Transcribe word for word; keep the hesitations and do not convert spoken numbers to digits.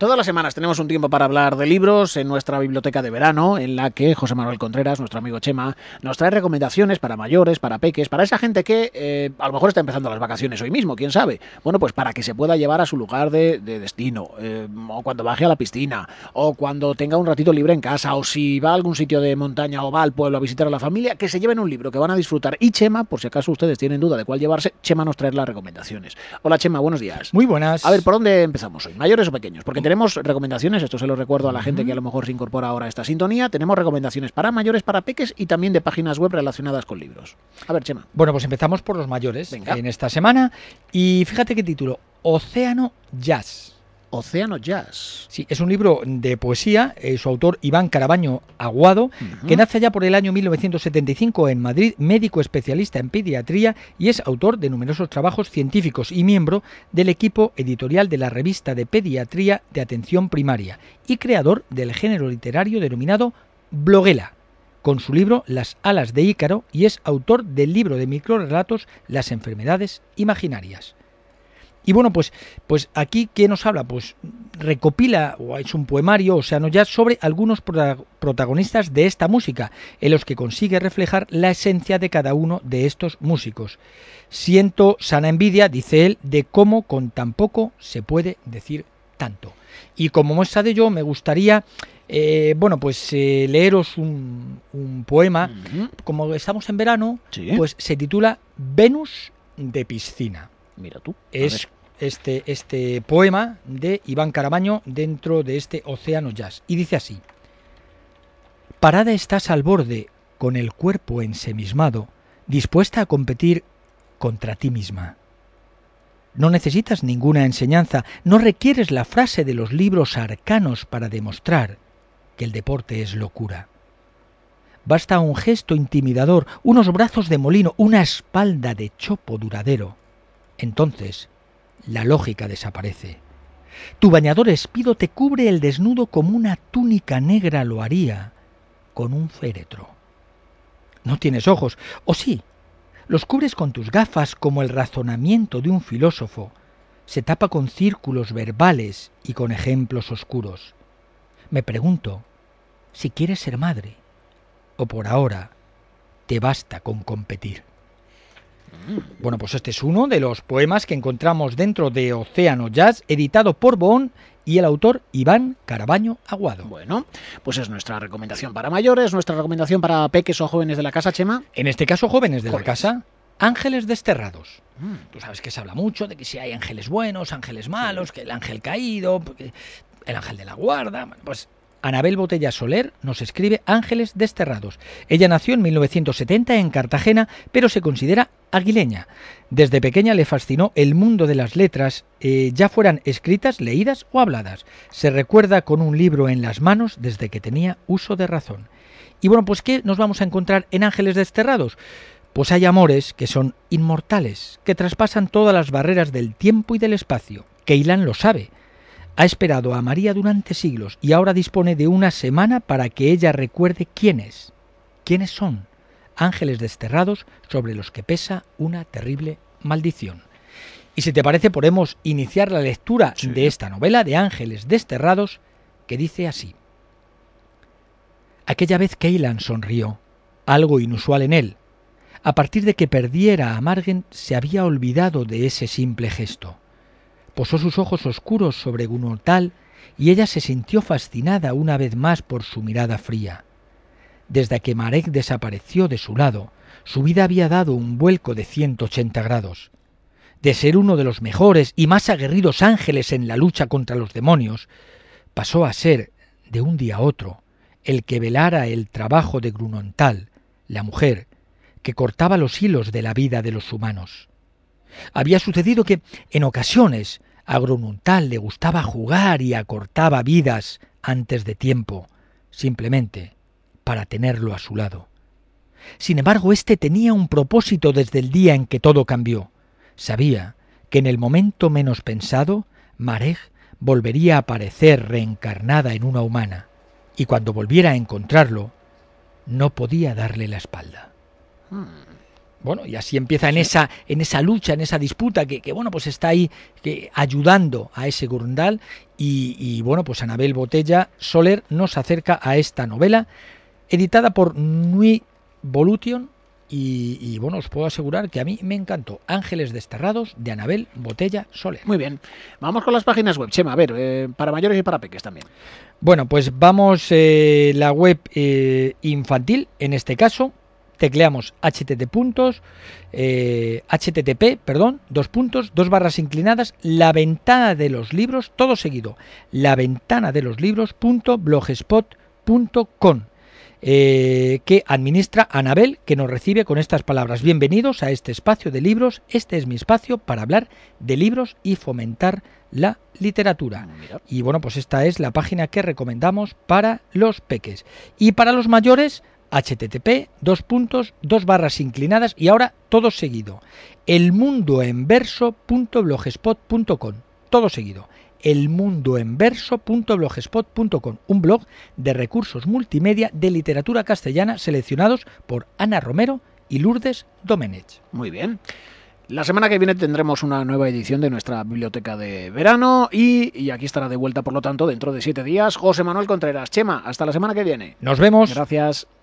Todas las semanas tenemos un tiempo para hablar de libros en nuestra biblioteca de verano, en la que José Manuel Contreras, nuestro amigo Chema, nos trae recomendaciones para mayores, para peques, para esa gente que eh, a lo mejor está empezando las vacaciones hoy mismo, quién sabe. Bueno, pues para que se pueda llevar a su lugar de, de destino, eh, o cuando baje a la piscina, o cuando tenga un ratito libre en casa, o si va a algún sitio de montaña o va al pueblo a visitar a la familia, que se lleven un libro que van a disfrutar. Y Chema, por si acaso ustedes tienen duda de cuál llevarse, Chema nos trae las recomendaciones. Hola Chema, buenos días. Muy buenas. A ver, ¿por dónde empezamos hoy? ¿Mayores o pequeños? Porque tenemos recomendaciones, esto se lo recuerdo a la gente que a lo mejor se incorpora ahora a esta sintonía, tenemos recomendaciones para mayores, para peques y también de páginas web relacionadas con libros. A ver, Chema. Bueno, pues empezamos por los mayores. Venga. En esta semana. Y fíjate qué título, Océano Jazz. Océano Jazz. Sí, es un libro de poesía, eh, su autor Iván Carabaño Aguado, uh-huh. que nace ya por el año mil novecientos setenta y cinco en Madrid, médico especialista en pediatría y es autor de numerosos trabajos científicos y miembro del equipo editorial de la revista de pediatría de atención primaria y creador del género literario denominado Bloguela, con su libro Las alas de Ícaro, y es autor del libro de microrrelatos Las enfermedades imaginarias. Y bueno, pues, pues aquí, ¿qué nos habla? Pues recopila, o es un poemario, Océano Jazz, sobre algunos protagonistas de esta música, en los que consigue reflejar la esencia de cada uno de estos músicos. Siento sana envidia, dice él, de cómo con tan poco se puede decir tanto. Y como muestra de ello, me gustaría, eh, bueno, pues eh, leeros un, un poema. Uh-huh. Como estamos en verano, ¿sí? Pues se titula Venus de piscina. Mira tú. Es este, este poema de Iván Carabaño dentro de este Océano Jazz. Y dice así: parada estás al borde, con el cuerpo ensimismado, dispuesta a competir contra ti misma. No necesitas ninguna enseñanza, no requieres la frase de los libros arcanos para demostrar que el deporte es locura. Basta un gesto intimidador, unos brazos de molino, una espalda de chopo duradero. Entonces, la lógica desaparece. Tu bañador espido te cubre el desnudo como una túnica negra lo haría con un féretro. No tienes ojos, o sí, los cubres con tus gafas como el razonamiento de un filósofo. Se tapa con círculos verbales y con ejemplos oscuros. Me pregunto si quieres ser madre, o por ahora te basta con competir. Bueno, pues este es uno de los poemas que encontramos dentro de Océano Jazz, editado por Boon, y el autor Iván Carabaño Aguado. Bueno, pues es nuestra recomendación para mayores, nuestra recomendación para peques o jóvenes de la casa, Chema. En este caso, jóvenes de jóvenes. la casa, ángeles desterrados. Mm. Tú sabes que se habla mucho de que si hay ángeles buenos, ángeles malos, que el ángel caído, el ángel de la guarda, pues Anabel Botella Soler nos escribe Ángeles desterrados. Ella nació en mil novecientos setenta en Cartagena, pero se considera aguileña. Desde pequeña le fascinó el mundo de las letras, eh, ya fueran escritas, leídas o habladas. Se recuerda con un libro en las manos desde que tenía uso de razón. Y bueno, pues ¿qué nos vamos a encontrar en Ángeles desterrados? Pues hay amores que son inmortales, que traspasan todas las barreras del tiempo y del espacio. Keilan lo sabe. Ha esperado a María durante siglos y ahora dispone de una semana para que ella recuerde quién es. ¿Quiénes son? Ángeles desterrados sobre los que pesa una terrible maldición. Y si te parece, podemos iniciar la lectura sí. de esta novela de Ángeles desterrados, que dice así. Aquella vez Keilan sonrió, algo inusual en él. A partir de que perdiera a Margen, se había olvidado de ese simple gesto. Posó sus ojos oscuros sobre Gunnothal y ella se sintió fascinada una vez más por su mirada fría. Desde que Marek desapareció de su lado, su vida había dado un vuelco de ciento ochenta grados. De ser uno de los mejores y más aguerridos ángeles en la lucha contra los demonios, pasó a ser, de un día a otro, el que velara el trabajo de Gunnothal, la mujer, que cortaba los hilos de la vida de los humanos. Había sucedido que, en ocasiones, a Gunnothal le gustaba jugar y acortaba vidas antes de tiempo, simplemente para tenerlo a su lado. Sin embargo, éste tenía un propósito desde el día en que todo cambió. Sabía que en el momento menos pensado, Mareg volvería a aparecer reencarnada en una humana, y cuando volviera a encontrarlo, no podía darle la espalda. Hmm. Bueno, y así empieza en esa en esa lucha, en esa disputa que, que bueno, pues está ahí que, ayudando a ese Gurrundal y, y bueno, pues Anabel Botella Soler nos acerca a esta novela editada por Nuit Volution y, y bueno, os puedo asegurar que a mí me encantó. Ángeles desterrados de Anabel Botella Soler. Muy bien, vamos con las páginas web, Chema, a ver, eh, para mayores y para peques también. Bueno, pues vamos eh, la web eh, infantil, en este caso. Tecleamos http puntos, eh, http, perdón, dos puntos, dos barras inclinadas, la ventana de los libros, todo seguido, la ventana de los libros punto blogspot punto com, eh, que administra Anabel, que nos recibe con estas palabras: bienvenidos a este espacio de libros, este es mi espacio para hablar de libros y fomentar la literatura. Y bueno, pues esta es la página que recomendamos para los peques. Y para los mayores, http, dos puntos, dos barras inclinadas y ahora todo seguido, elmundoenverso punto blogspot punto com, todo seguido, elmundoenverso punto blogspot punto com, un blog de recursos multimedia de literatura castellana seleccionados por Ana Romero y Lourdes Domenech. Muy bien. La semana que viene tendremos una nueva edición de nuestra biblioteca de verano y, y aquí estará de vuelta, por lo tanto, dentro de siete días, José Manuel Contreras. Chema, hasta la semana que viene. Nos vemos. Gracias.